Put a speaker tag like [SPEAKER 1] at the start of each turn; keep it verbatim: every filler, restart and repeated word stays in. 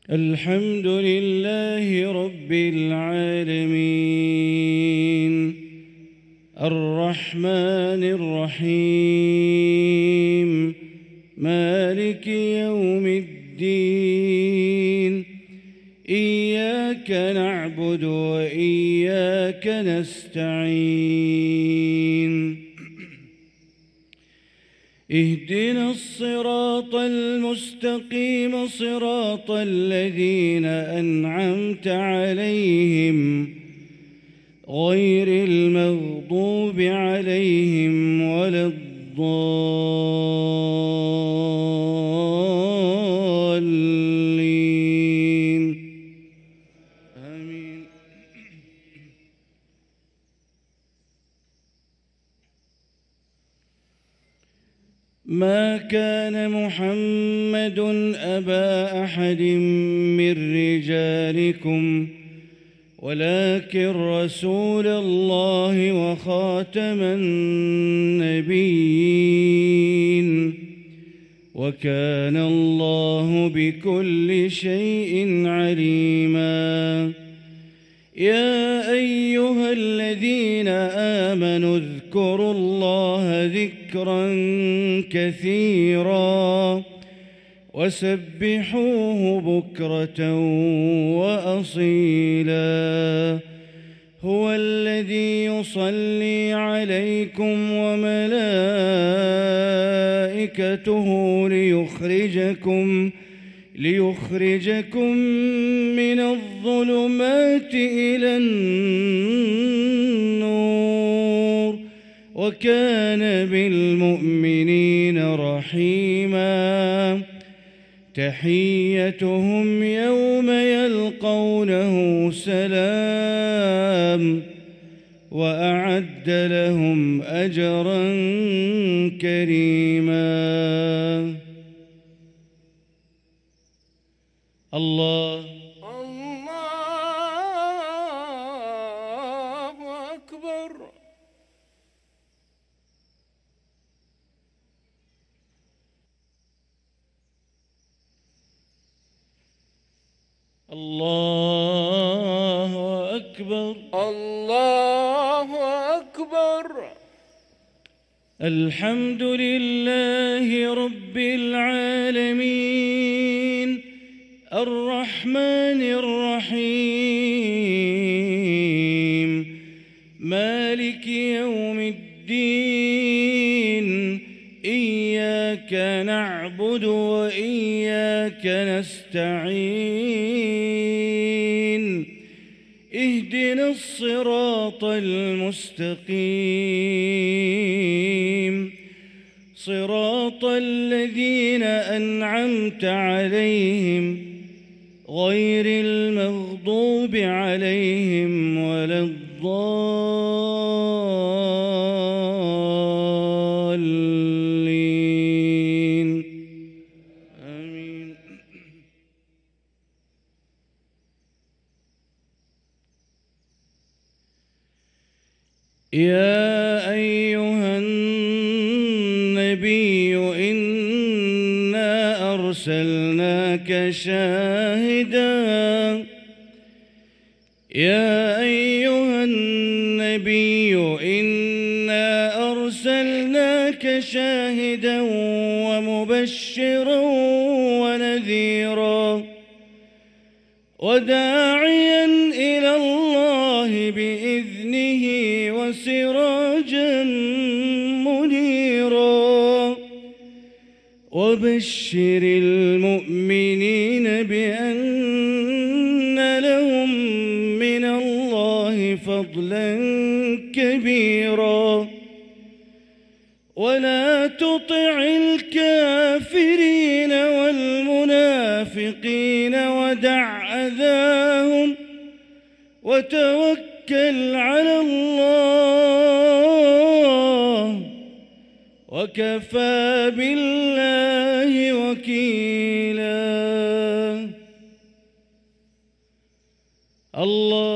[SPEAKER 1] الحمد لله رب العالمين الرحمن الرحيم مالك يوم الدين إياك نعبد وإياك نستعين اهدنا الصراط المستقيم صراط الذين أنعمت عليهم غير المغضوب عليهم ولا الضالين آمين. ما كان محمد أبا أحد من رجالكم ولكن رسول الله وخاتم النبيين وكان الله بكل شيء عليما. يا أيها الذين آمنوا اذكروا الله ذكرا كثيرا وسبحوه بكرة وأصيلا. هو الذي يصلي عليكم وملائكته ليخرجكم ليخرجكم من الظلمات إلى النور وكان بالمؤمنين رحيما. تحيتهم يوم يلقونه سلام وأعد لهم أجرا كريما. الله
[SPEAKER 2] الله أكبر.
[SPEAKER 1] الله أكبر.
[SPEAKER 2] الله أكبر.
[SPEAKER 1] الحمد لله رب العالمين الرحمن الرحيم مالك يوم الدين إياك نعبد وإياك نستعين اهدنا الصراط المستقيم صراط الذين أنعمت عليهم غير المغضوب عليهم ولا الضالين آمين. يا أيها النبي إنا أرسلناك شاهدا يا أيها النبي إنا أرسلناك شاهدا ومبشرا ونذيرا وداعيا إلى الله بإذنه وسراجا منيرا وبشر المؤمنين بأن لهم من الله فضلا كبيرا ولا تطع الكافرين والمنافقين ودع أذاهم وتوكل على الله وكفى بالله وكيلا. الله